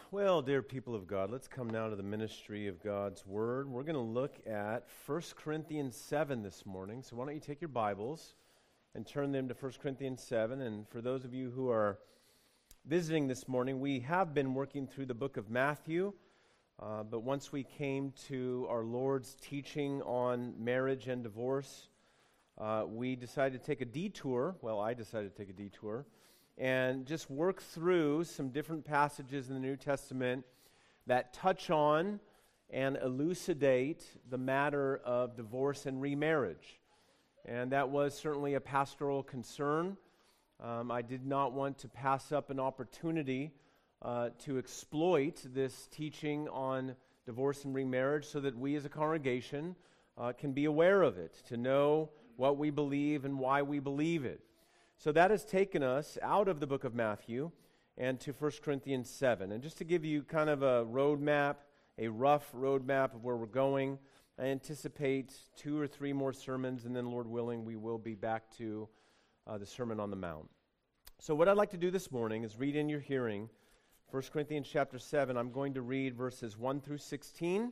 Well, dear people of God, let's come now to the ministry of God's Word. We're going to look at 1 Corinthians 7 this morning. So why don't you take your Bibles and turn them to 1 Corinthians 7. And for those of you who are visiting this morning, we have been working through the book of Matthew. But once we came to our Lord's teaching on marriage and divorce, we decided to take a detour. Well, I decided to take a detour and just work through some different passages in the New Testament that touch on and elucidate the matter of divorce and remarriage. And that was certainly a pastoral concern. I did not want to pass up an opportunity to exploit this teaching on divorce and remarriage so that we as a congregation can be aware of it, to know what we believe and why we believe it. So that has taken us out of the book of Matthew and to 1 Corinthians 7. And just to give you kind of a roadmap, a rough roadmap of where we're going, I anticipate 2 or 3 more sermons, and then, Lord willing, we will be back to the Sermon on the Mount. So what I'd like to do this morning is read in your hearing 1 Corinthians chapter 7. I'm going to read verses 1 through 16.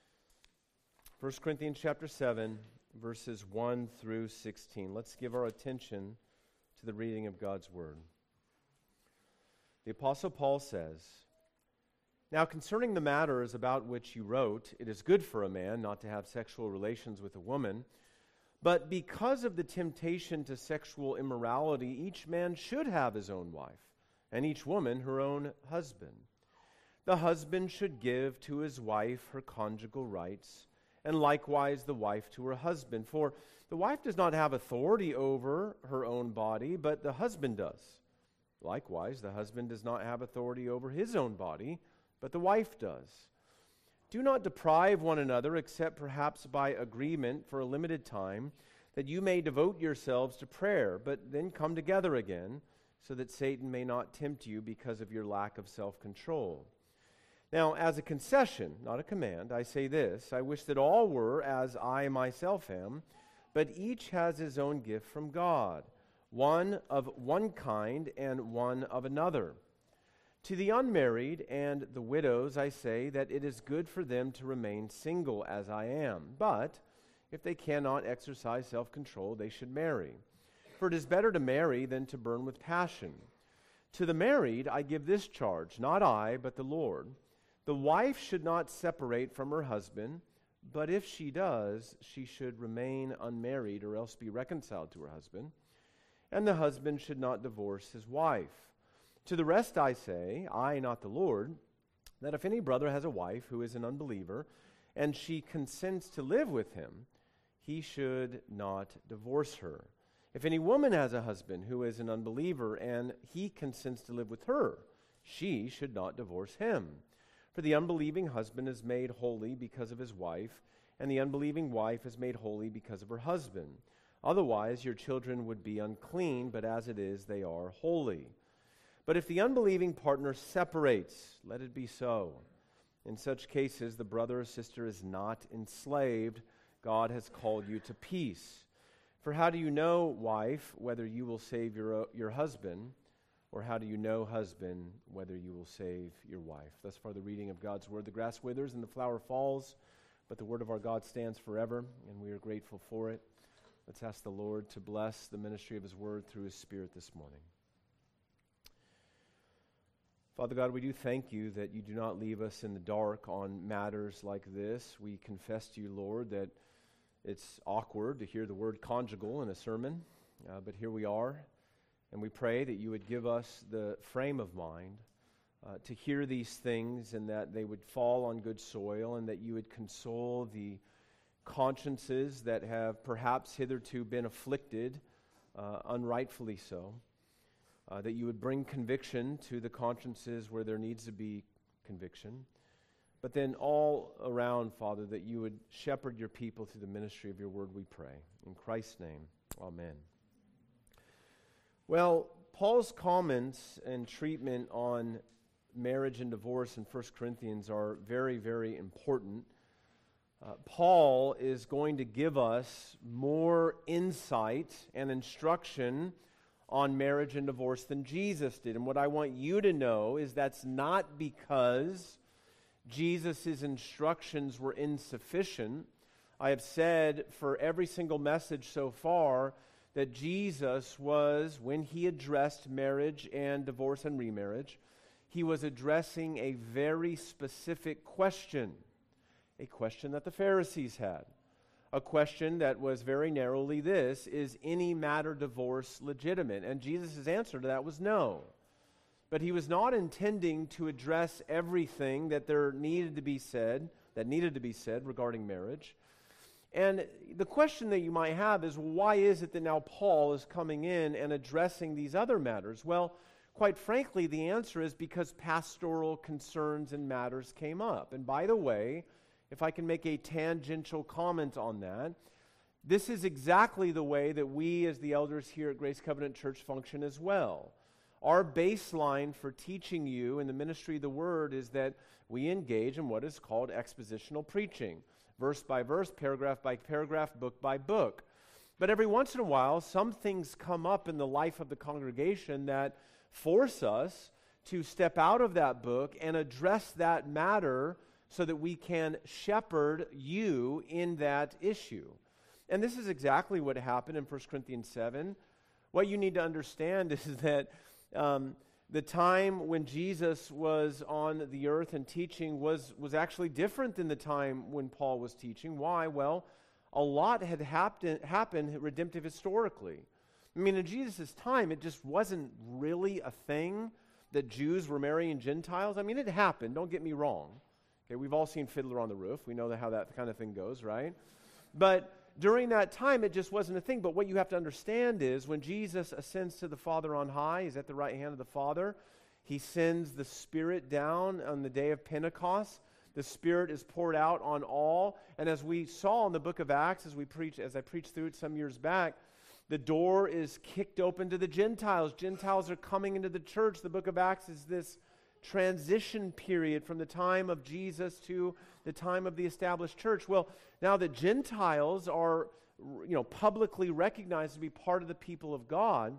1 Corinthians chapter 7, verses 1 through 16. Let's give our attention to the reading of God's Word. The Apostle Paul says, "Now concerning the matters about which you wrote, it is good for a man not to have sexual relations with a woman, but because of the temptation to sexual immorality, each man should have his own wife, and each woman her own husband. The husband should give to his wife her conjugal rights, and likewise the wife to her husband. For the wife does not have authority over her own body, but the husband does. Likewise, the husband does not have authority over his own body, but the wife does. Do not deprive one another, except perhaps by agreement for a limited time, that you may devote yourselves to prayer, but then come together again, so that Satan may not tempt you because of your lack of self-control. Now, as a concession, not a command, I say this: I wish that all were as I myself am, but each has his own gift from God, one of one kind and one of another. To the unmarried and the widows I say that it is good for them to remain single as I am, but if they cannot exercise self-control, they should marry. For it is better to marry than to burn with passion. To the married I give this charge, not I, but the Lord. The wife should not separate from her husband, but if she does, she should remain unmarried or else be reconciled to her husband. And the husband should not divorce his wife. To the rest I say, I, not the Lord, that if any brother has a wife who is an unbeliever, and she consents to live with him, he should not divorce her. If any woman has a husband who is an unbeliever, and he consents to live with her, she should not divorce him. For the unbelieving husband is made holy because of his wife, and the unbelieving wife is made holy because of her husband. Otherwise your children would be unclean, but as it is, they are holy. But if the unbelieving partner separates, let it be so. In such cases, the brother or sister is not enslaved. God has called you to peace. For how do you know, wife, whether you will save your husband? Or how do you know, husband, whether you will save your wife?" Thus far the reading of God's Word. The grass withers and the flower falls, but the Word of our God stands forever, and we are grateful for it. Let's ask the Lord to bless the ministry of His Word through His Spirit this morning. Father God, we do thank you that you do not leave us in the dark on matters like this. We confess to you, Lord, that it's awkward to hear the word conjugal in a sermon, but here we are. And we pray that you would give us the frame of mind to hear these things, and that they would fall on good soil, and that you would console the consciences that have perhaps hitherto been afflicted, unrightfully so. That you would bring conviction to the consciences where there needs to be conviction. But then all around, Father, that you would shepherd your people through the ministry of your word, we pray. In Christ's name, amen. Well, Paul's comments and treatment on marriage and divorce in 1 Corinthians are very, very important. Paul is going to give us more insight and instruction on marriage and divorce than Jesus did. And what I want you to know is that's not because Jesus' instructions were insufficient. I have said for every single message so far that Jesus was, when he addressed marriage and divorce and remarriage, he was addressing a very specific question, a question that the Pharisees had. A question that was very narrowly this: is any matter divorce legitimate? And Jesus' answer to that was no. But he was not intending to address everything that needed to be said regarding marriage. And the question that you might have is, why is it that now Paul is coming in and addressing these other matters? Well, quite frankly, the answer is because pastoral concerns and matters came up. And by the way, if I can make a tangential comment on that, this is exactly the way that we as the elders here at Grace Covenant Church function as well. Our baseline for teaching you in the ministry of the Word is that we engage in what is called expositional preaching, verse by verse, paragraph by paragraph, book by book. But every once in a while, some things come up in the life of the congregation that force us to step out of that book and address that matter so that we can shepherd you in that issue. And this is exactly what happened in 1 Corinthians 7. What you need to understand is that the time when Jesus was on the earth and teaching was actually different than the time when Paul was teaching. Why? Well, a lot had happened redemptive historically. I mean, in Jesus' time, it just wasn't really a thing that Jews were marrying Gentiles. I mean, it happened, don't get me wrong. Okay, we've all seen Fiddler on the Roof. We know how that kind of thing goes, right? But during that time, it just wasn't a thing. But what you have to understand is when Jesus ascends to the Father on high, he's at the right hand of the Father, he sends the Spirit down on the day of Pentecost. The Spirit is poured out on all. And as we saw in the book of Acts, as I preached through it some years back, the door is kicked open to the Gentiles. Gentiles are coming into the church. The book of Acts is this transition period from the time of Jesus to the time of the established church. Well, now the Gentiles are, publicly recognized to be part of the people of God.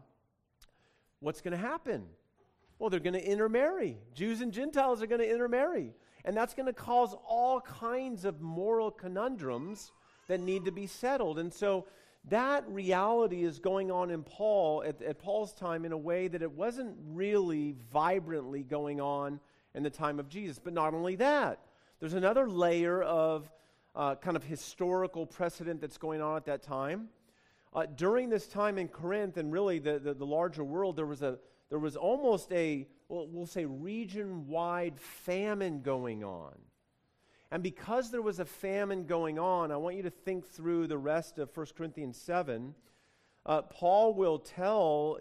What's going to happen? Well, they're going to intermarry. Jews and Gentiles are going to intermarry. And that's going to cause all kinds of moral conundrums that need to be settled. And so that reality is going on in Paul at Paul's time in a way that it wasn't really vibrantly going on in the time of Jesus. But not only that, there's another layer of kind of historical precedent that's going on at that time. During this time in Corinth and really the larger world, there was almost we'll say region-wide famine going on. And because there was a famine going on, I want you to think through the rest of 1 Corinthians 7. Paul will tell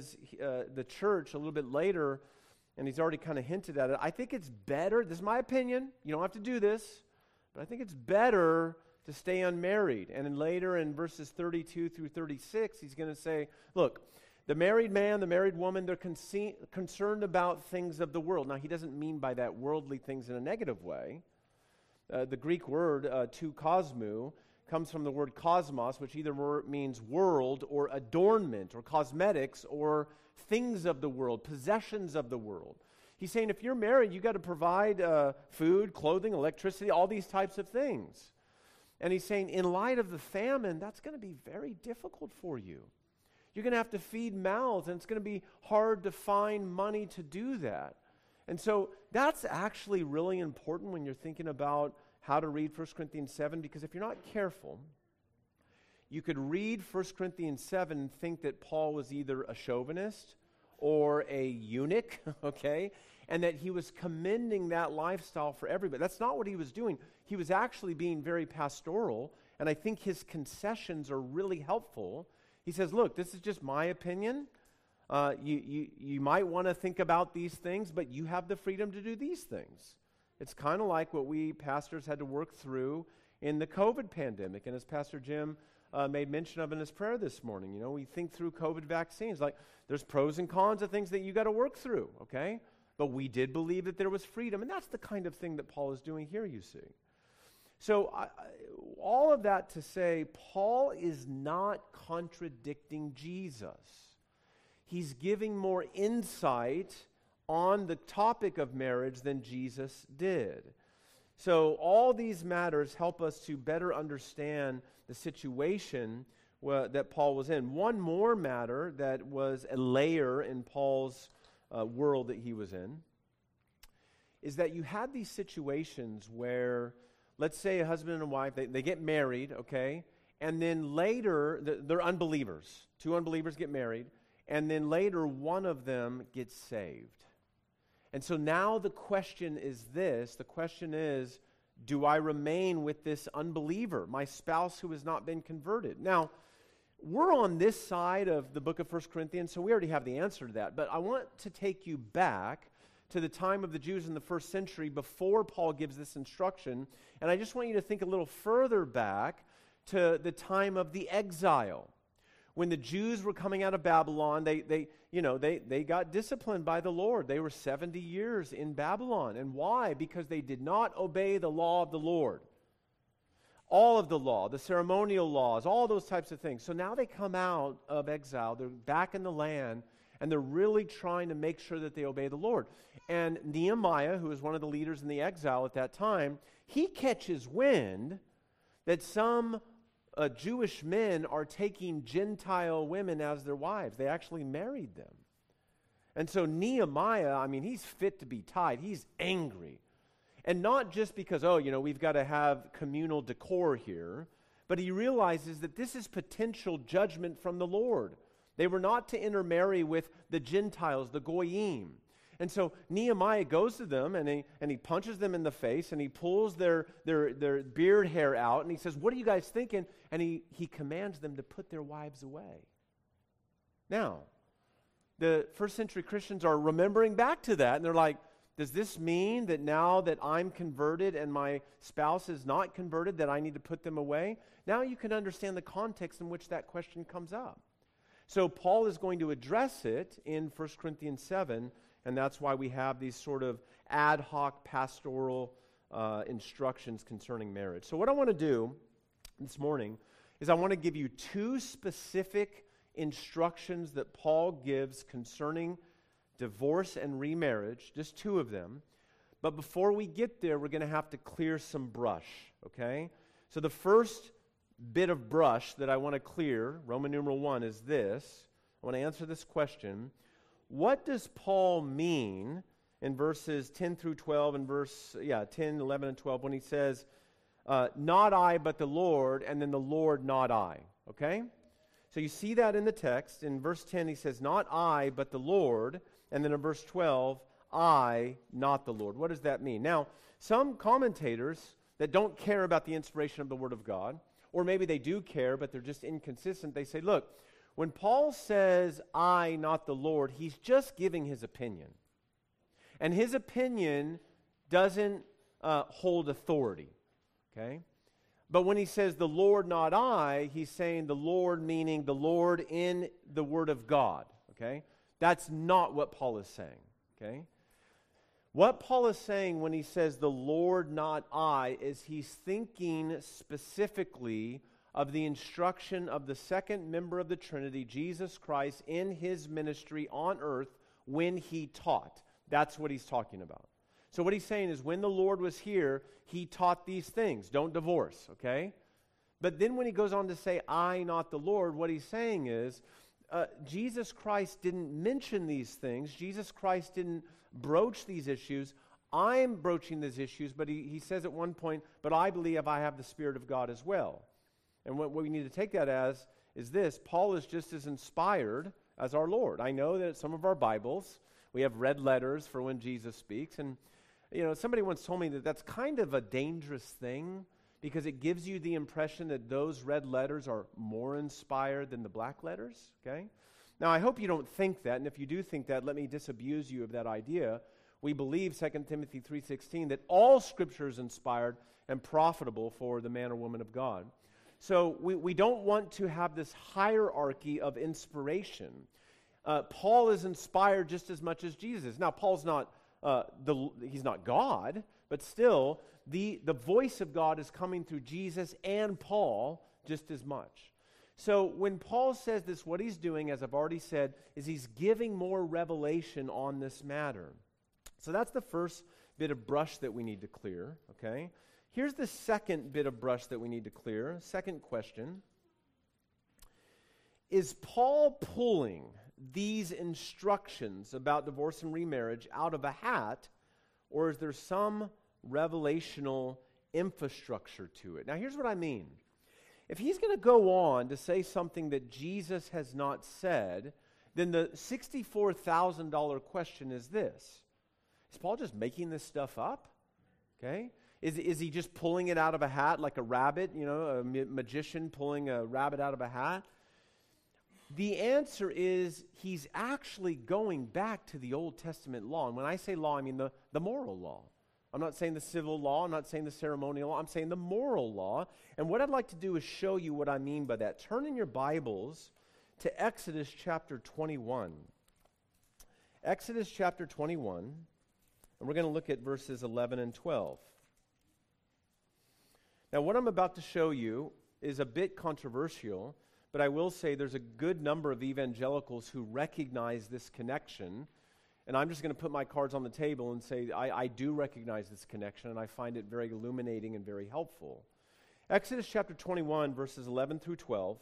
the church a little bit later, and he's already kind of hinted at it. I think it's better, this is my opinion, you don't have to do this, but I think it's better to stay unmarried. And then later in verses 32 through 36, he's going to say, look, the married man, the married woman, they're concerned about things of the world. Now, he doesn't mean by that worldly things in a negative way. The Greek word, to cosmou, comes from the word cosmos, which either means world or adornment or cosmetics or things of the world, possessions of the world. He's saying if you're married, you've got to provide food, clothing, electricity, all these types of things. And he's saying in light of the famine, that's going to be very difficult for you. You're going to have to feed mouths, and it's going to be hard to find money to do that. And so that's actually really important when you're thinking about how to read 1 Corinthians 7, because if you're not careful, you could read 1 Corinthians 7 and think that Paul was either a chauvinist or a eunuch, okay, and that he was commending that lifestyle for everybody. That's not what he was doing. He was actually being very pastoral, and I think his concessions are really helpful. He says, look, this is just my opinion. You might want to think about these things, but you have the freedom to do these things. It's kind of like what we pastors had to work through in the COVID pandemic. And as Pastor Jim made mention of in his prayer this morning, we think through COVID vaccines. Like, there's pros and cons of things that you got to work through, okay? But we did believe that there was freedom. And that's the kind of thing that Paul is doing here, you see. So all of that to say, Paul is not contradicting Jesus. he's giving more insight on the topic of marriage than Jesus did. So all these matters help us to better understand the situation that Paul was in. One more matter that was a layer in Paul's world that he was in is that you had these situations where, let's say a husband and a wife, they get married, okay? And then later, they're unbelievers. Two unbelievers get married, and then later one of them gets saved. And so now the question is this. The question is, do I remain with this unbeliever, my spouse who has not been converted? Now, we're on this side of the book of 1 Corinthians, so we already have the answer to that. But I want to take you back to the time of the Jews in the first century before Paul gives this instruction. And I just want you to think a little further back to the time of the exile. When the Jews were coming out of Babylon, they got disciplined by the Lord. They were 70 years in Babylon. And why? Because they did not obey the law of the Lord. All of the law, the ceremonial laws, all those types of things. So now they come out of exile. They're back in the land, and they're really trying to make sure that they obey the Lord. And Nehemiah, who was one of the leaders in the exile at that time, he catches wind that some Jewish men are taking Gentile women as their wives. They actually married them. And so Nehemiah, he's fit to be tied. He's angry. And not just because, we've got to have communal decor here, but he realizes that this is potential judgment from the Lord. They were not to intermarry with the Gentiles, the Goyim. And so Nehemiah goes to them and he punches them in the face and he pulls their beard hair out and he says, "What are you guys thinking?" And he commands them to put their wives away. Now, the first century Christians are remembering back to that and they're like, does this mean that now that I'm converted and my spouse is not converted that I need to put them away? Now you can understand the context in which that question comes up. So Paul is going to address it in 1 Corinthians 7, and that's why we have these sort of ad hoc pastoral instructions concerning marriage. So what I want to do this morning is I want to give you two specific instructions that Paul gives concerning divorce and remarriage, just two of them. But before we get there, we're going to have to clear some brush, okay? So the first bit of brush that I want to clear, Roman numeral 1, is this. I want to answer this question. What does Paul mean in verses 10 through 12 and 10, 11, and 12 when he says, not I, but the Lord, and then the Lord, not I, okay? So you see that in the text. In verse 10, he says, not I, but the Lord. And then in verse 12, I, not the Lord. What does that mean? Now, some commentators that don't care about the inspiration of the Word of God, or maybe they do care, but they're just inconsistent, they say, look, when Paul says, I, not the Lord, he's just giving his opinion. And his opinion doesn't hold authority, okay? But when he says the Lord, not I, he's saying the Lord meaning the Lord in the Word of God, okay? That's not what Paul is saying, okay? What Paul is saying when he says the Lord, not I, is he's thinking specifically of the instruction of the second member of the Trinity, Jesus Christ, in his ministry on earth when he taught. That's what he's talking about. So what he's saying is when the Lord was here, he taught these things. Don't divorce, okay? But then when he goes on to say, I, not the Lord, what he's saying is, Jesus Christ didn't mention these things. Jesus Christ didn't broach these issues. I'm broaching these issues, but he says at one point, but I believe I have the Spirit of God as well. And what we need to take that as is this: Paul is just as inspired as our Lord. I know that some of our Bibles, we have red letters for when Jesus speaks. And, somebody once told me that that's kind of a dangerous thing because it gives you the impression that those red letters are more inspired than the black letters, okay? Now, I hope you don't think that, and if you do think that, let me disabuse you of that idea. We believe, 2 Timothy 3:16, that all Scripture is inspired and profitable for the man or woman of God. So we don't want to have this hierarchy of inspiration. Paul is inspired just as much as Jesus. Now, Paul's not he's not God, but still, the voice of God is coming through Jesus and Paul just as much. So when Paul says this, what he's doing, as I've already said, is he's giving more revelation on this matter. So that's the first bit of brush that we need to clear, okay? Here's the second bit of brush that we need to clear. Second question. Is Paul pulling these instructions about divorce and remarriage out of a hat, or is there some revelational infrastructure to it? Now, here's what I mean. If he's going to go on to say something that Jesus has not said, then the $64,000 question is this. Is Paul just making this stuff up? Okay? Is he just pulling it out of a hat like a rabbit, a magician pulling a rabbit out of a hat? The answer is he's actually going back to the Old Testament law. And when I say law, I mean the moral law. I'm not saying the civil law. I'm not saying the ceremonial law. I'm saying the moral law. And what I'd like to do is show you what I mean by that. Turn in your Bibles to Exodus chapter 21. Exodus chapter 21. And we're going to look at verses 11 and 12. Now, what I'm about to show you is a bit controversial, but I will say there's a good number of evangelicals who recognize this connection. And I'm just going to put my cards on the table and say I do recognize this connection, and I find it very illuminating and very helpful. Exodus chapter 21, verses 11 through 12.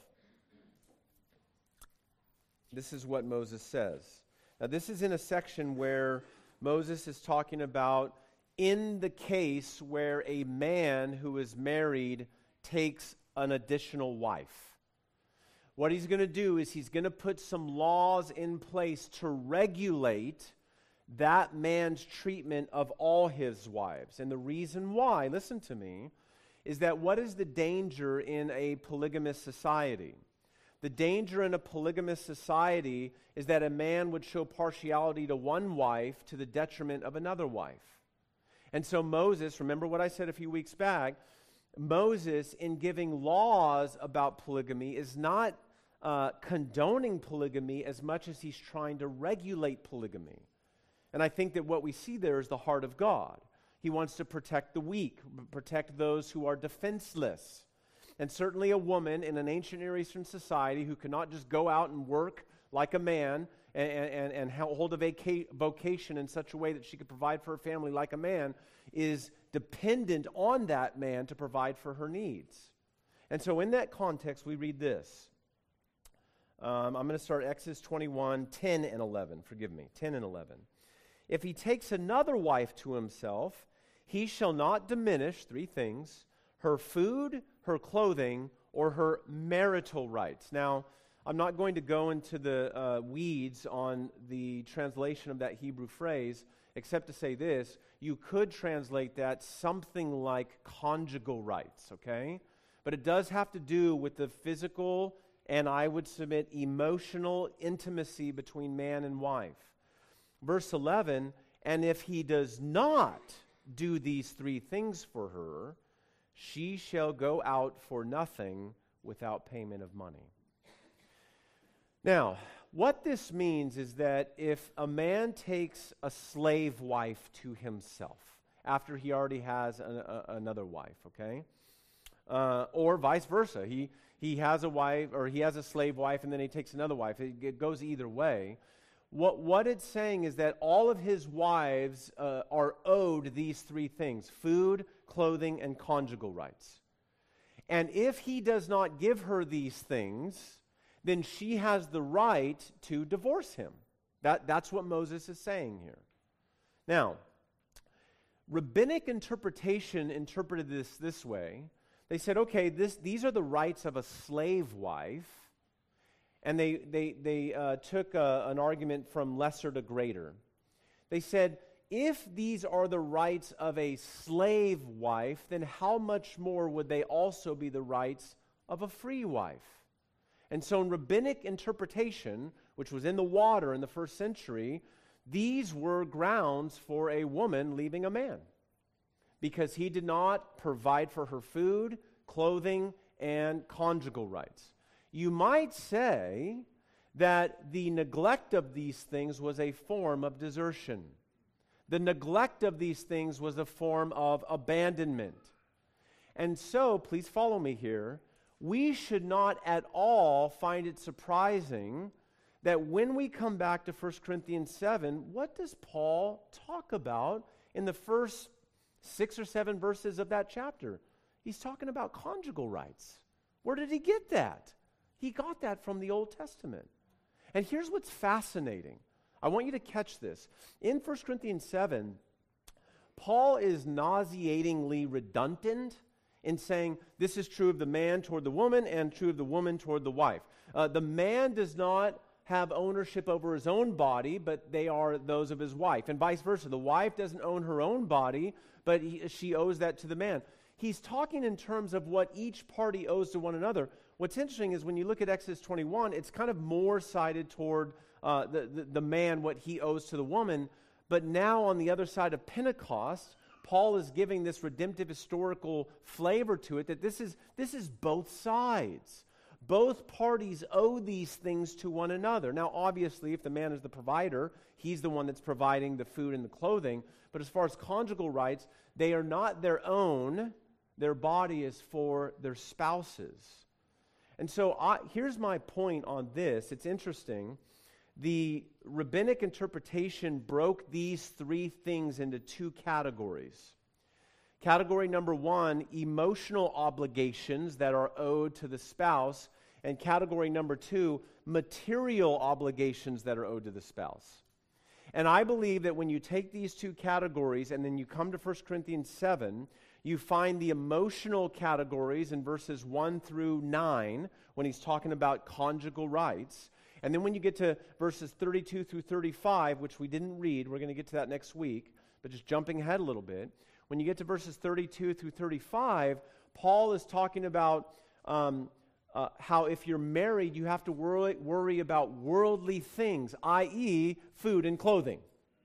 This is what Moses says. Now, this is in a section where Moses is talking about in the case where a man who is married takes an additional wife. What he's going to do is he's going to put some laws in place to regulate that man's treatment of all his wives. And the reason why, listen to me, is that what is the danger in a polygamous society? The danger in a polygamous society is that a man would show partiality to one wife to the detriment of another wife. And so Moses, remember what I said a few weeks back, Moses, in giving laws about polygamy, is not condoning polygamy as much as he's trying to regulate polygamy. And I think that what we see there is the heart of God. He wants to protect the weak, protect those who are defenseless. And certainly a woman in an ancient Near Eastern society who cannot just go out and work like a man and hold a vocation in such a way that she could provide for her family like a man is dependent on that man to provide for her needs. And so in that context, we read this. I'm going to start Exodus 21, 10 and 11. Forgive me, 10 and 11. If he takes another wife to himself, he shall not diminish, three things, her food, her clothing, or her marital rights. Now, I'm not going to go into the weeds on the translation of that Hebrew phrase, except to say this. You could translate that something like conjugal rights, okay? But it does have to do with the physical and, I would submit, emotional intimacy between man and wife. Verse 11, and if he does not do these three things for her, she shall go out for nothing without payment of money. Now, what this means is that if a man takes a slave wife to himself after he already has another wife, okay? Or vice versa. He has a wife, or he has a slave wife, and then he takes another wife. It goes either way. What it's saying is that all of his wives are owed these three things: food, clothing, and conjugal rights. And if he does not give her these things, then she has the right to divorce him. That's what Moses is saying here. Now, rabbinic interpretation interpreted this way. They said, okay, these are the rights of a slave wife, and they took an argument from lesser to greater. They said, if these are the rights of a slave wife, then how much more would they also be the rights of a free wife? And so in rabbinic interpretation, which was in the water in the first century, these were grounds for a woman leaving a man, because he did not provide for her food, clothing, and conjugal rights. You might say that the neglect of these things was a form of desertion. The neglect of these things was a form of abandonment. And so, please follow me here, we should not at all find it surprising that when we come back to 1 Corinthians 7, what does Paul talk about in the first 6 or 7 verses of that chapter? He's talking about conjugal rights. Where did he get that? He got that from the Old Testament. And here's what's fascinating. I want you to catch this. In 1 Corinthians 7, Paul is nauseatingly redundant in saying this is true of the man toward the woman and true of the woman toward the wife. The man does not have ownership over his own body, but they are those of his wife, and vice versa. The wife doesn't own her own body, but she owes that to the man. He's talking in terms of what each party owes to one another. What's interesting is when you look at Exodus 21, it's kind of more sided toward the man, what he owes to the woman. But now on the other side of Pentecost, Paul is giving this redemptive historical flavor to it, that this is both sides. Both parties owe these things to one another. Now, obviously, if the man is the provider, he's the one that's providing the food and the clothing. But as far as conjugal rights, they are not their own. Their body is for their spouses. And so here's my point on this. It's interesting. The rabbinic interpretation broke these 3 things into 2 categories. Category number 1, emotional obligations that are owed to the spouse. And category number 2, material obligations that are owed to the spouse. And I believe that when you take these 2 categories and then you come to 1 Corinthians 7, you find the emotional categories in verses 1 through 9 when he's talking about conjugal rights. And then when you get to verses 32 through 35, which we didn't read, we're going to get to that next week, but just jumping ahead a little bit. When you get to verses 32 through 35, Paul is talking about how if you're married, you have to worry about worldly things, i.e. food and clothing.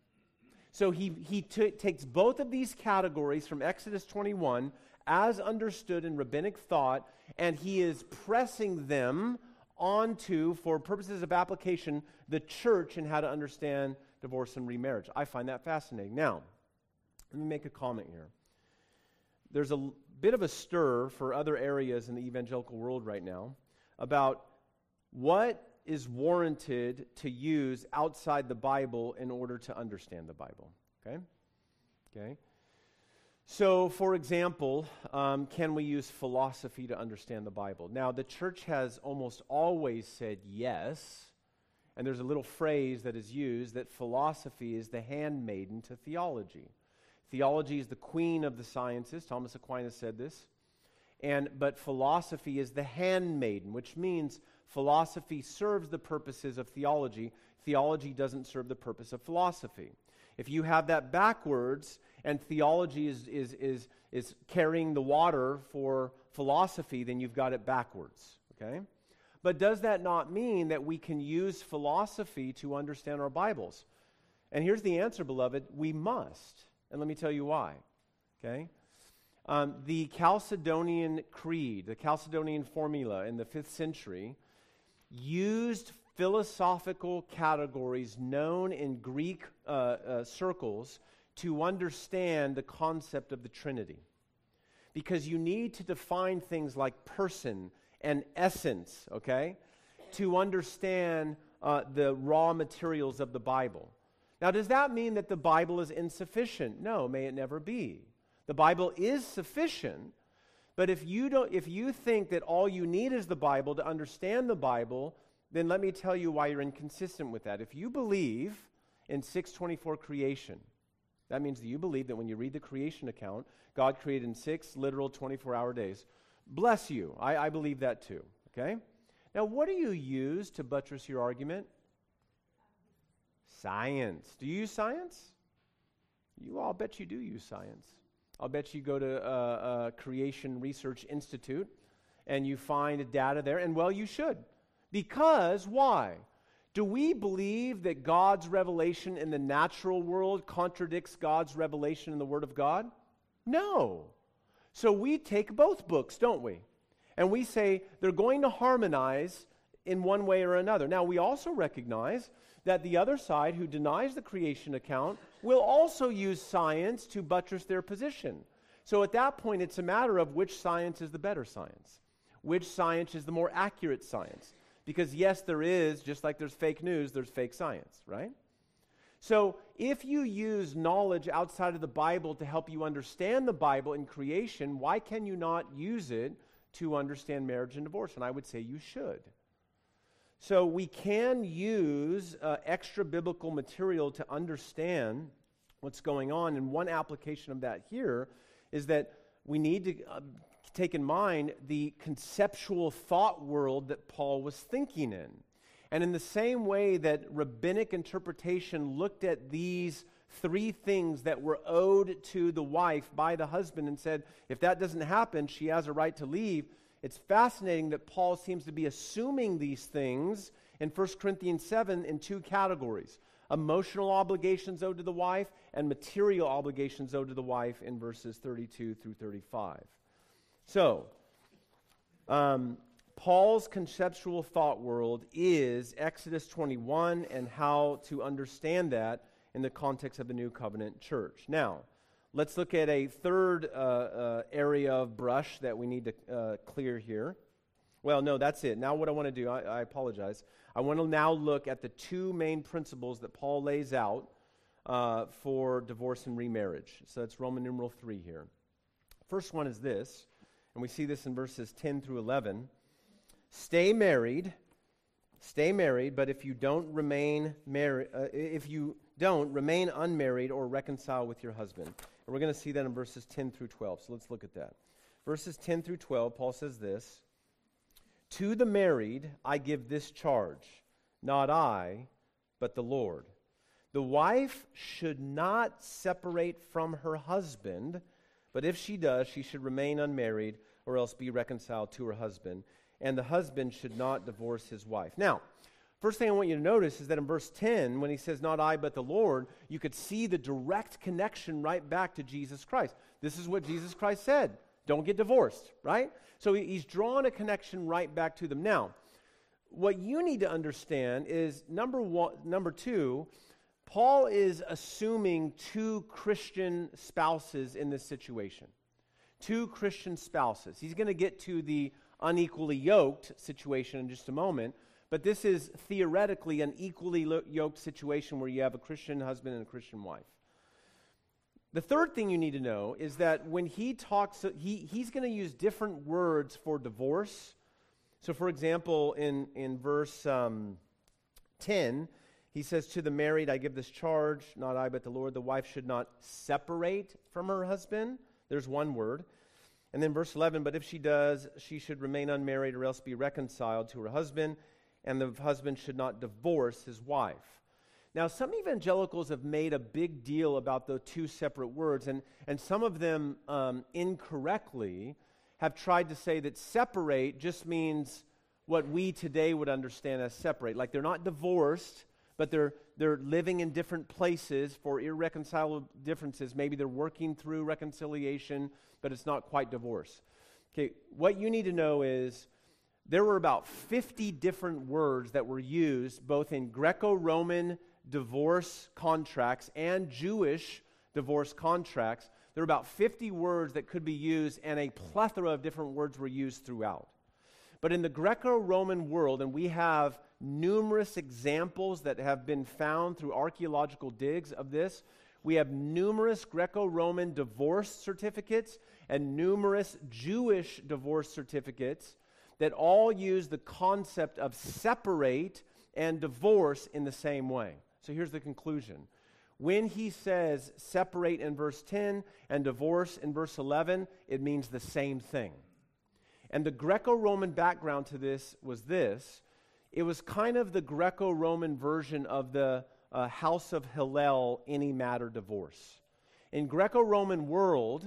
So he takes both of these categories from Exodus 21 as understood in rabbinic thought, and he is pressing them onto, for purposes of application, the church and how to understand divorce and remarriage. I find that fascinating. Now, let me make a comment here. There's a bit of a stir for other areas in the evangelical world right now about what is warranted to use outside the Bible in order to understand the Bible. Okay? So, for example, can we use philosophy to understand the Bible? Now, the church has almost always said yes, and there's a little phrase that is used that philosophy is the handmaiden to theology. Theology is the queen of the sciences. Thomas Aquinas said this. But philosophy is the handmaiden, which means philosophy serves the purposes of theology. Theology doesn't serve the purpose of philosophy. If you have that backwards, and theology is carrying the water for philosophy, then you've got it backwards, okay? But does that not mean that we can use philosophy to understand our Bibles? And here's the answer, beloved: we must. And let me tell you why, okay? The Chalcedonian Creed, the Chalcedonian formula in the 5th century, used philosophical categories known in Greek circles to understand the concept of the Trinity. Because you need to define things like person and essence, okay, to understand the raw materials of the Bible. Now, does that mean that the Bible is insufficient? No, may it never be. The Bible is sufficient, but if you think that all you need is the Bible to understand the Bible, then let me tell you why you're inconsistent with that. If you believe in 624 creation, that means that you believe that when you read the creation account, God created in 6 literal 24-hour days. Bless you. I believe that too, okay? Now, what do you use to buttress your argument? Science. Do you use science? I'll bet you do use science. I'll bet you go to Creation Research Institute and you find data there, and well, you should. Because, why? Do we believe that God's revelation in the natural world contradicts God's revelation in the Word of God? No. So we take both books, don't we? And we say they're going to harmonize in one way or another. Now, we also recognize that the other side, who denies the creation account, will also use science to buttress their position. So at that point, it's a matter of which science is the better science. which science is the more accurate science. Because yes, there is, just like there's fake news, there's fake science, right? So if you use knowledge outside of the Bible to help you understand the Bible and creation, why can you not use it to understand marriage and divorce? And I would say you should. So we can use extra biblical material to understand what's going on. And one application of that here is that we need to take in mind the conceptual thought world that Paul was thinking in. And in the same way that rabbinic interpretation looked at these three things that were owed to the wife by the husband and said, if that doesn't happen, she has a right to leave. It's fascinating that Paul seems to be assuming these things in 1 Corinthians 7 in two categories: emotional obligations owed to the wife and material obligations owed to the wife in verses 32 through 35. So, Paul's conceptual thought world is Exodus 21 and how to understand that in the context of the New Covenant church. Now, let's look at a third area of brush that we need to clear here. Well, no, that's it. Now what I want to do, I apologize. I want to now look at the two main principles that Paul lays out for divorce and remarriage. So it's Roman numeral 3 here. First one is this, and we see this in verses 10 through 11. Stay married, but if you don't remain married, remain unmarried or reconcile with your husband. And we're going to see that in verses 10 through 12. So let's look at that. Verses 10 through 12, Paul says this: To the married I give this charge, not I, but the Lord. The wife should not separate from her husband, but if she does, she should remain unmarried or else be reconciled to her husband. And the husband should not divorce his wife. Now, first thing I want you to notice is that in verse 10, when he says, not I, but the Lord, you could see the direct connection right back to Jesus Christ. This is what Jesus Christ said. Don't get divorced, right? So he's drawn a connection right back to them. Now, what you need to understand is, number two, Paul is assuming two Christian spouses in this situation. Two Christian spouses. He's going to get to the unequally yoked situation in just a moment, but this is theoretically an equally yoked situation where you have a Christian husband and a Christian wife. The third thing you need to know is that when he talks, he's going to use different words for divorce. So for example, in verse 10, he says, to the married I give this charge, not I but the Lord, the wife should not separate from her husband. There's one word. And then verse 11, but if she does, she should remain unmarried or else be reconciled to her husband, and the husband should not divorce his wife. Now, some evangelicals have made a big deal about the two separate words, and some of them incorrectly have tried to say that separate just means what we today would understand as separate. Like they're not divorced, but they're living in different places for irreconcilable differences. Maybe they're working through reconciliation, but it's not quite divorce. Okay, what you need to know is there were about 50 different words that were used both in Greco-Roman divorce contracts and Jewish divorce contracts. There were about 50 words that could be used, and a plethora of different words were used throughout. But in the Greco-Roman world, and we have numerous examples that have been found through archaeological digs of this, we have numerous Greco-Roman divorce certificates and numerous Jewish divorce certificates that all use the concept of separate and divorce in the same way. So here's the conclusion. When he says separate in verse 10 and divorce in verse 11, it means the same thing. And the Greco-Roman background to this was this. It was kind of the Greco-Roman version of the House of Hillel any matter divorce. In Greco-Roman world,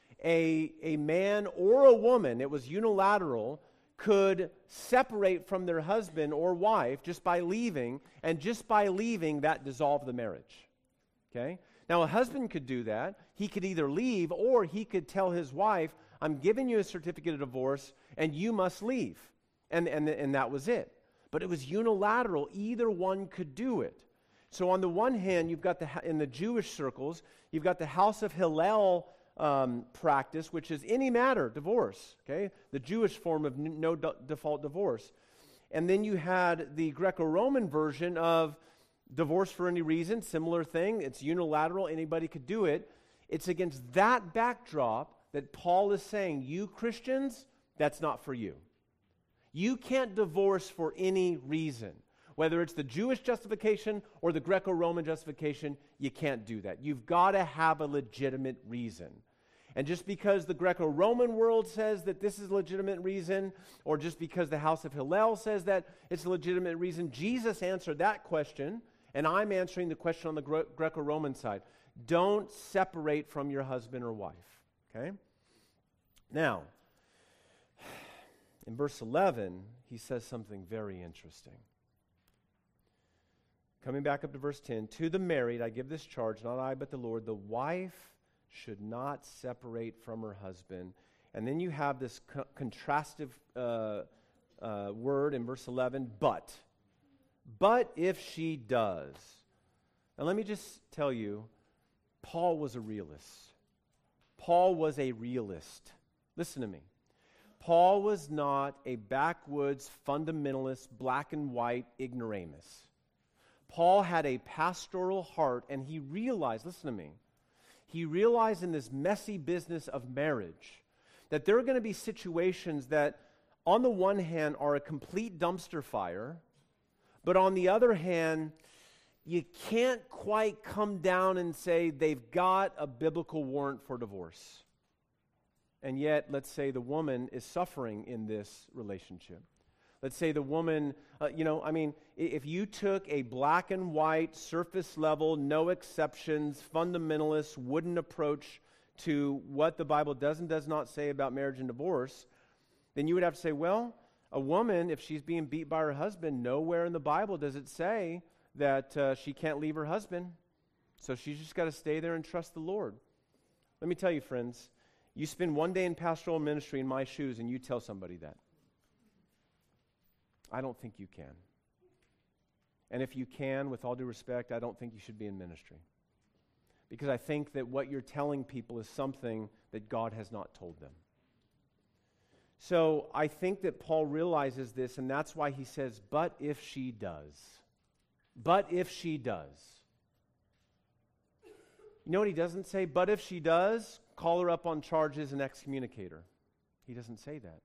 a man or a woman, it was unilateral, could separate from their husband or wife just by leaving, and just by leaving, that dissolved the marriage. Okay? Now, a husband could do that. He could either leave, or he could tell his wife, I'm giving you a certificate of divorce, and you must leave. And that was it. But it was unilateral. Either one could do it. So on the one hand, you've got in the Jewish circles, you've got the House of Hillel practice, which is any matter, divorce, okay? The Jewish form of no default divorce. And then you had the Greco-Roman version of divorce for any reason, similar thing. It's unilateral, anybody could do it. It's against that backdrop that Paul is saying, you Christians, that's not for you. You can't divorce for any reason. Whether it's the Jewish justification or the Greco-Roman justification, you can't do that. You've got to have a legitimate reason. And just because the Greco-Roman world says that this is a legitimate reason, or just because the House of Hillel says that it's a legitimate reason, Jesus answered that question, and I'm answering the question on the Greco-Roman side. Don't separate from your husband or wife, okay? Now, in verse 11, he says something very interesting. Coming back up to verse 10, to the married I give this charge, not I but the Lord, the wife should not separate from her husband. And then you have this contrastive word in verse 11, but. But if she does. Now let me just tell you, Paul was a realist. Paul was a realist. Listen to me. Paul was not a backwoods, fundamentalist, black and white ignoramus. Paul had a pastoral heart, and he realized, listen to me, he realized in this messy business of marriage that there are going to be situations that, on the one hand, are a complete dumpster fire, but on the other hand, you can't quite come down and say they've got a biblical warrant for divorce. And yet, let's say the woman is suffering in this relationship. Let's say the woman, if you took a black and white, surface level, no exceptions, fundamentalist, wooden approach to what the Bible does and does not say about marriage and divorce, then you would have to say, well, a woman, if she's being beat by her husband, nowhere in the Bible does it say that she can't leave her husband. So she's just got to stay there and trust the Lord. Let me tell you, friends, you spend one day in pastoral ministry in my shoes and you tell somebody that. I don't think you can. And if you can, with all due respect, I don't think you should be in ministry. Because I think that what you're telling people is something that God has not told them. So I think that Paul realizes this, and that's why he says, but if she does. But if she does. You know what he doesn't say? But if she does, call her up on charges and excommunicate her. He doesn't say that.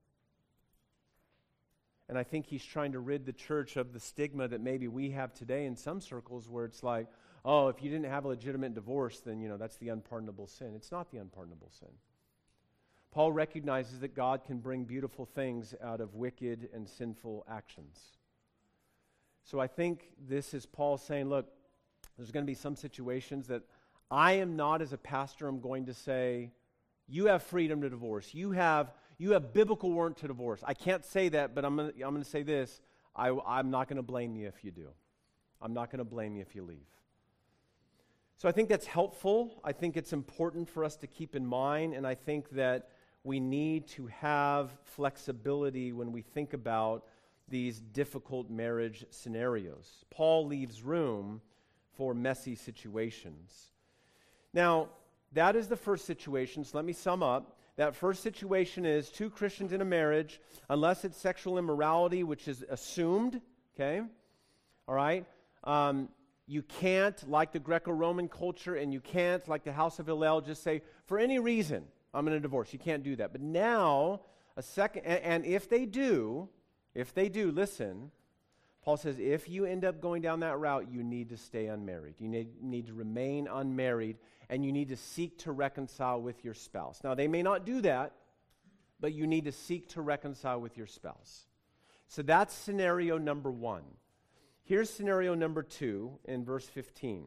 And I think he's trying to rid the church of the stigma that maybe we have today in some circles where it's like, oh, if you didn't have a legitimate divorce, then, that's the unpardonable sin. It's not the unpardonable sin. Paul recognizes that God can bring beautiful things out of wicked and sinful actions. So I think this is Paul saying, look, there's going to be some situations that I am not, as a pastor, I'm going to say, you have freedom to divorce. You have biblical warrant to divorce. I can't say that, but I'm going to say this. I'm not going to blame you if you do. I'm not going to blame you if you leave. So I think that's helpful. I think it's important for us to keep in mind, and I think that we need to have flexibility when we think about these difficult marriage scenarios. Paul leaves room for messy situations. Now, that is the first situation, so let me sum up. That first situation is two Christians in a marriage, unless it's sexual immorality, which is assumed, okay? All right? You can't, like the Greco-Roman culture, and you can't, like the House of Hillel, just say, for any reason, I'm going to divorce. You can't do that. But now, and if they do, listen, Paul says, if you end up going down that route, you need to stay unmarried. You need to remain unmarried, and you need to seek to reconcile with your spouse. Now, they may not do that, but you need to seek to reconcile with your spouse. So that's scenario number one. Here's scenario number two in verse 15.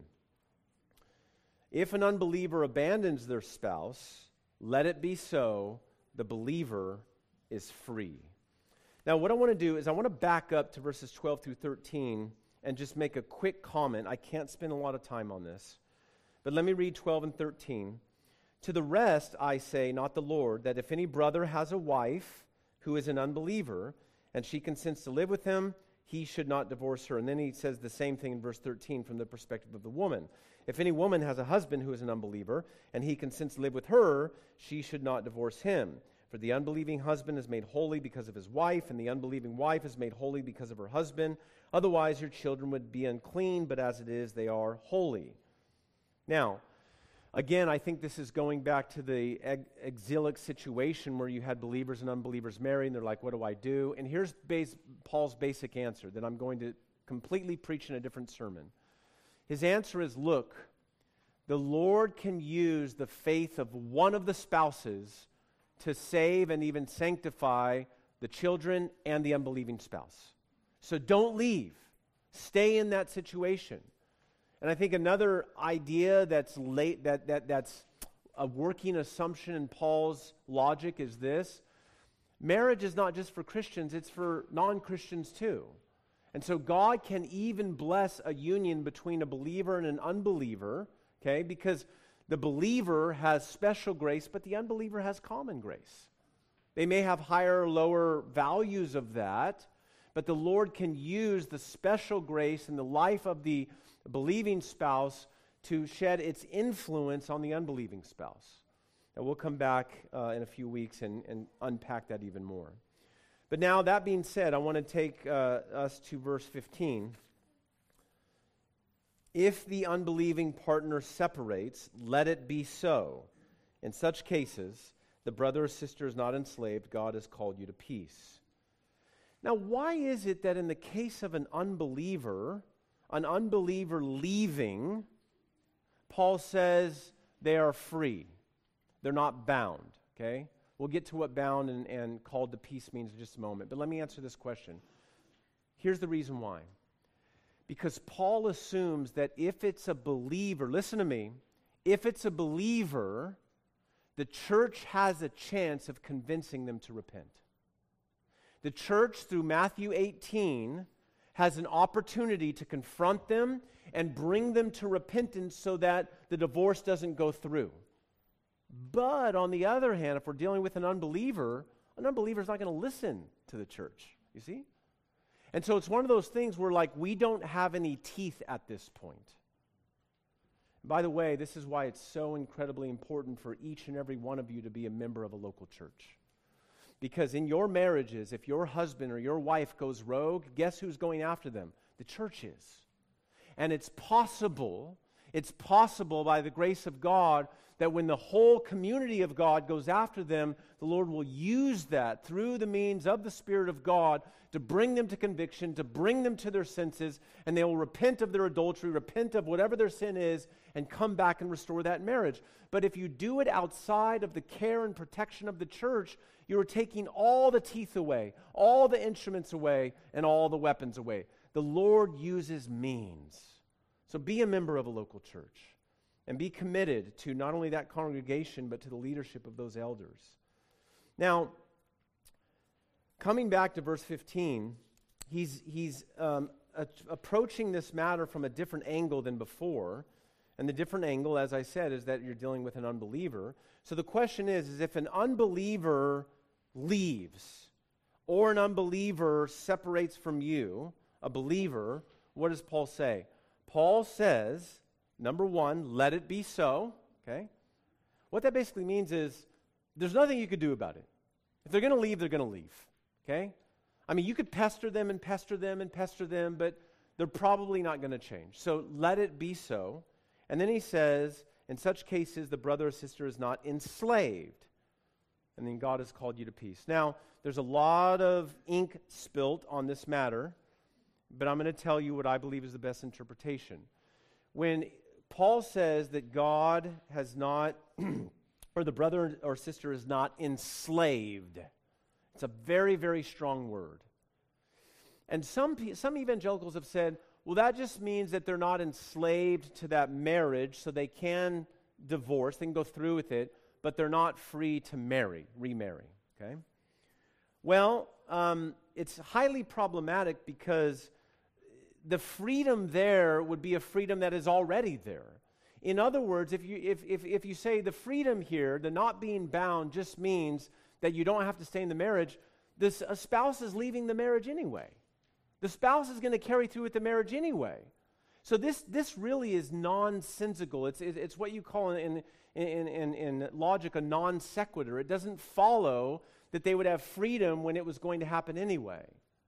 If an unbeliever abandons their spouse, let it be so, the believer is free. Now, what I want to do is I want to back up to verses 12 through 13 and just make a quick comment. I can't spend a lot of time on this, but let me read 12 and 13. To the rest I say, not the Lord, that if any brother has a wife who is an unbeliever, and she consents to live with him, he should not divorce her. And then he says the same thing in verse 13 from the perspective of the woman. If any woman has a husband who is an unbeliever, and he consents to live with her, she should not divorce him. For the unbelieving husband is made holy because of his wife, and the unbelieving wife is made holy because of her husband. Otherwise your children would be unclean, but as it is, they are holy. Now, again, I think this is going back to the exilic situation where you had believers and unbelievers married, and they're like, what do I do? And here's Paul's basic answer that I'm going to completely preach in a different sermon. His answer is, look, the Lord can use the faith of one of the spouses to save and even sanctify the children and the unbelieving spouse. So don't leave. Stay in that situation. And I think another idea that's that's a working assumption in Paul's logic is this. Marriage is not just for Christians, it's for non-Christians too. And so God can even bless a union between a believer and an unbeliever, okay? Because the believer has special grace, but the unbeliever has common grace. They may have higher or lower values of that, but the Lord can use the special grace in the life of the believing spouse to shed its influence on the unbelieving spouse. And we'll come back in a few weeks and unpack that even more. But now, that being said, I want to take us to verse 15. If the unbelieving partner separates, let it be so. In such cases, the brother or sister is not enslaved. God has called you to peace. Now, why is it that in the case of an unbeliever leaving, Paul says they are free? They're not bound, okay? We'll get to what bound and called to peace means in just a moment. But let me answer this question. Here's the reason why. Because Paul assumes that if it's a believer, listen to me, if it's a believer, the church has a chance of convincing them to repent. The church, through Matthew 18, has an opportunity to confront them and bring them to repentance so that the divorce doesn't go through. But on the other hand, if we're dealing with an unbeliever is not going to listen to the church, you see? And so it's one of those things where, like, we don't have any teeth at this point. By the way, this is why it's so incredibly important for each and every one of you to be a member of a local church. Because in your marriages, if your husband or your wife goes rogue, guess who's going after them? The church is. And it's possible by the grace of God that when the whole community of God goes after them, the Lord will use that through the means of the Spirit of God to bring them to conviction, to bring them to their senses, and they will repent of their adultery, repent of whatever their sin is, and come back and restore that marriage. But if you do it outside of the care and protection of the church, you are taking all the teeth away, all the instruments away, and all the weapons away. The Lord uses means. So be a member of a local church and be committed to not only that congregation, but to the leadership of those elders. Now, coming back to verse 15, he's approaching this matter from a different angle than before. And the different angle, as I said, is that you're dealing with an unbeliever. So the question is if an unbeliever leaves or an unbeliever separates from you, a believer, what does Paul say? Paul says, number one, let it be so, okay? What that basically means is there's nothing you could do about it. If they're going to leave, they're going to leave, okay? I mean, you could pester them and pester them and pester them, but they're probably not going to change. So let it be so. And then he says, in such cases, the brother or sister is not enslaved. And then God has called you to peace. Now, there's a lot of ink spilt on this matter, but I'm going to tell you what I believe is the best interpretation. When Paul says that God has not, or the brother or sister is not enslaved, it's a very, very strong word. And some evangelicals have said, well, that just means that they're not enslaved to that marriage, so they can divorce, they can go through with it, but they're not free to remarry, okay? Well, it's highly problematic because the freedom there would be a freedom that is already there. In other words, if you say the freedom here, the not being bound, just means that you don't have to stay in the marriage, a spouse is leaving the marriage anyway. The spouse is going to carry through with the marriage anyway. So this really is nonsensical. It's what you call in logic a non sequitur. It doesn't follow that they would have freedom when it was going to happen anyway.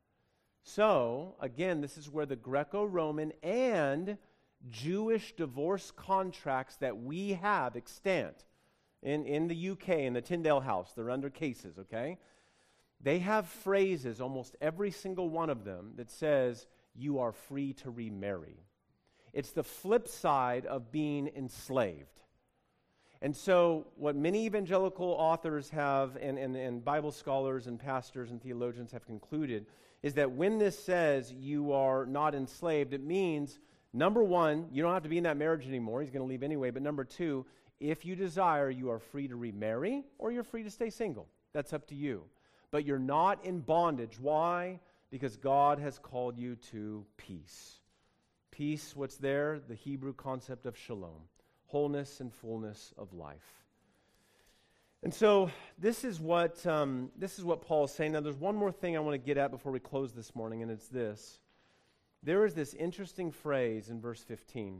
So, again, this is where the Greco-Roman and Jewish divorce contracts that we have extant. In the UK, in the Tyndale House, they're under cases, okay? They have phrases, almost every single one of them, that says, you are free to remarry. It's the flip side of being enslaved. And so what many evangelical authors have, and Bible scholars and pastors and theologians have concluded, is that when this says you are not enslaved, it means, number one, you don't have to be in that marriage anymore. He's going to leave anyway. But number two, if you desire, you are free to remarry or you're free to stay single. That's up to you. But you're not in bondage. Why? Because God has called you to peace. Peace, what's there? The Hebrew concept of shalom. Wholeness and fullness of life. And so this is what Paul is saying. Now there's one more thing I want to get at before we close this morning, and it's this. There is this interesting phrase in verse 15.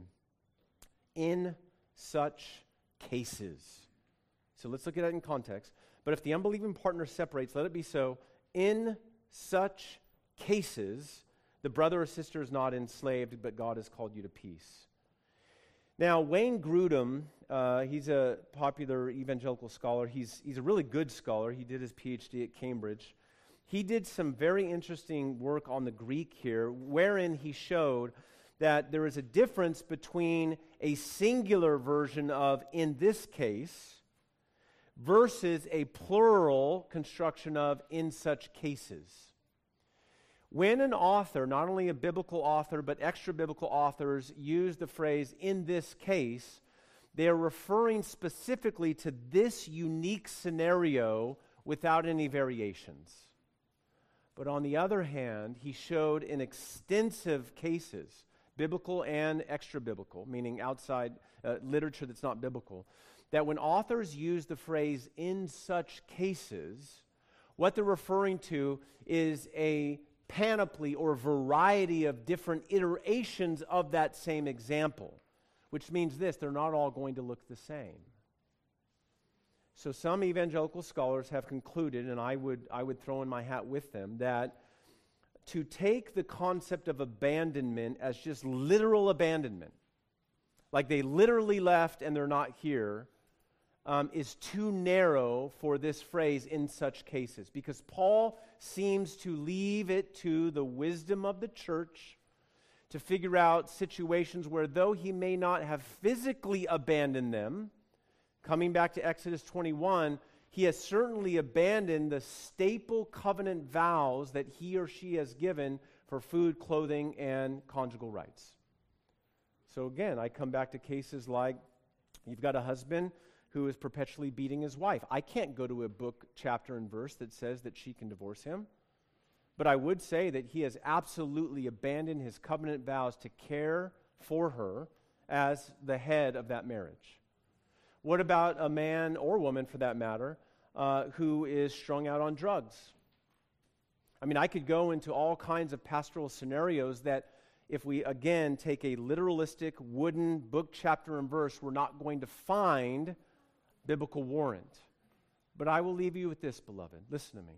In such cases. So let's look at it in context. But if the unbelieving partner separates, let it be so. In such cases, the brother or sister is not enslaved, but God has called you to peace. Now, Wayne Grudem, he's a popular evangelical scholar. He's a really good scholar. He did his PhD at Cambridge. He did some very interesting work on the Greek here, wherein he showed that there is a difference between a singular version of in this case versus a plural construction of in such cases. When an author, not only a biblical author, but extra-biblical authors use the phrase in this case, they are referring specifically to this unique scenario without any variations. But on the other hand, he showed in extensive cases, biblical and extra-biblical, meaning outside literature that's not biblical, that when authors use the phrase in such cases, what they're referring to is a panoply or variety of different iterations of that same example, which means this, they're not all going to look the same. So some evangelical scholars have concluded, and I would throw in my hat with them, that to take the concept of abandonment as just literal abandonment, like they literally left and they're not here, is too narrow for this phrase in such cases. Because Paul seems to leave it to the wisdom of the church to figure out situations where though he may not have physically abandoned them, coming back to Exodus 21, he has certainly abandoned the staple covenant vows that he or she has given for food, clothing, and conjugal rights. So again, I come back to cases like you've got a husband who is perpetually beating his wife. I can't go to a book, chapter, and verse that says that she can divorce him. But I would say that he has absolutely abandoned his covenant vows to care for her as the head of that marriage. What about a man or woman, for that matter, who is strung out on drugs? I mean, I could go into all kinds of pastoral scenarios that if we, again, take a literalistic wooden book, chapter, and verse, we're not going to find biblical warrant. But I will leave you with this, beloved. Listen to me.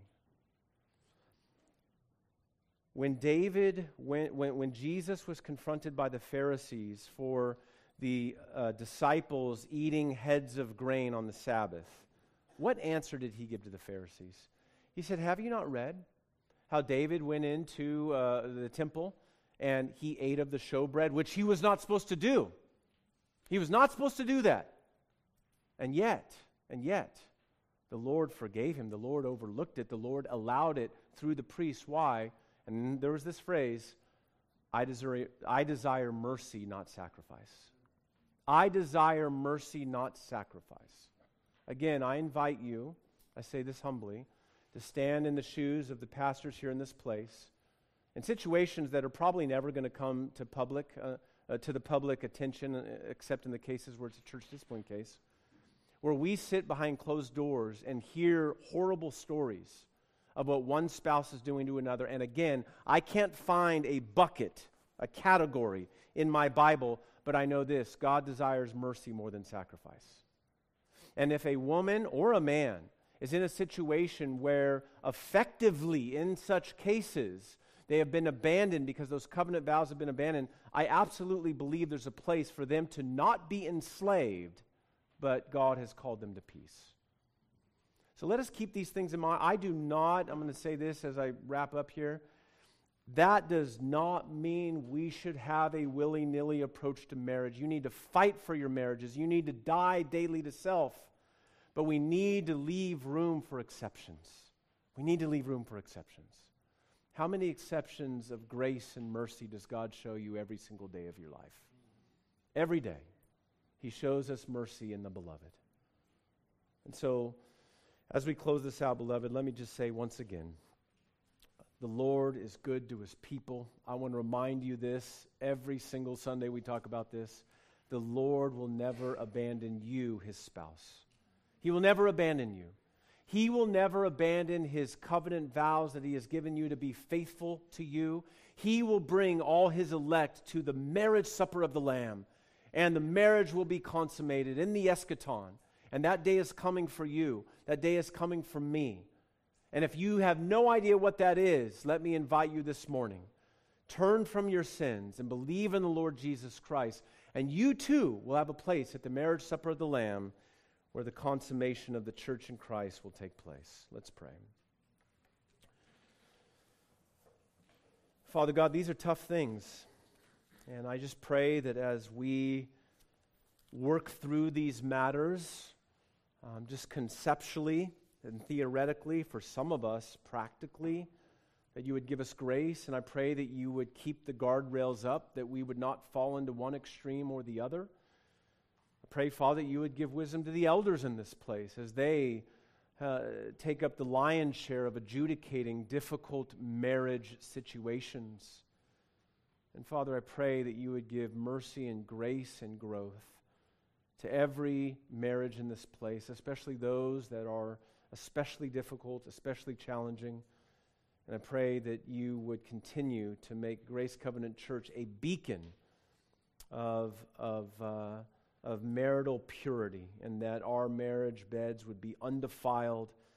When Jesus was confronted by the Pharisees for the disciples eating heads of grain on the Sabbath, what answer did he give to the Pharisees? He said, have you not read how David went into the temple and he ate of the showbread, which he was not supposed to do? He was not supposed to do that. And yet, the Lord forgave him. The Lord overlooked it. The Lord allowed it through the priests. Why? And there was this phrase, I desire mercy, not sacrifice. I desire mercy, not sacrifice. Again, I invite you, I say this humbly, to stand in the shoes of the pastors here in this place in situations that are probably never going to come to the public attention, except in the cases where it's a church discipline case, where we sit behind closed doors and hear horrible stories of what one spouse is doing to another. And again, I can't find a bucket a category in my Bible, but I know this: God desires mercy more than sacrifice. And if a woman or a man is in a situation where effectively in such cases they have been abandoned because those covenant vows have been abandoned, I absolutely believe there's a place for them to not be enslaved, but God has called them to peace. So let us keep these things in mind. I'm going to say this as I wrap up here, that does not mean we should have a willy-nilly approach to marriage. You need to fight for your marriages. You need to die daily to self. But we need to leave room for exceptions. We need to leave room for exceptions. How many exceptions of grace and mercy does God show you every single day of your life? Every day. He shows us mercy in the beloved. And so, as we close this out, beloved, let me just say once again, the Lord is good to His people. I want to remind you this every single Sunday we talk about this. The Lord will never abandon you, His spouse. He will never abandon you. He will never abandon His covenant vows that He has given you to be faithful to you. He will bring all His elect to the marriage supper of the Lamb, and the marriage will be consummated in the eschaton. And that day is coming for you. That day is coming for me. And if you have no idea what that is, let me invite you this morning. Turn from your sins and believe in the Lord Jesus Christ, and you too will have a place at the marriage supper of the Lamb where the consummation of the church in Christ will take place. Let's pray. Father God, these are tough things. And I just pray that as we work through these matters, just conceptually and theoretically, for some of us practically, that you would give us grace. And I pray that you would keep the guardrails up, that we would not fall into one extreme or the other. Pray, Father, that you would give wisdom to the elders in this place as they take up the lion's share of adjudicating difficult marriage situations. And Father, I pray that you would give mercy and grace and growth to every marriage in this place, especially those that are especially difficult, especially challenging. And I pray that you would continue to make Grace Covenant Church a beacon of marital purity, and that our marriage beds would be undefiled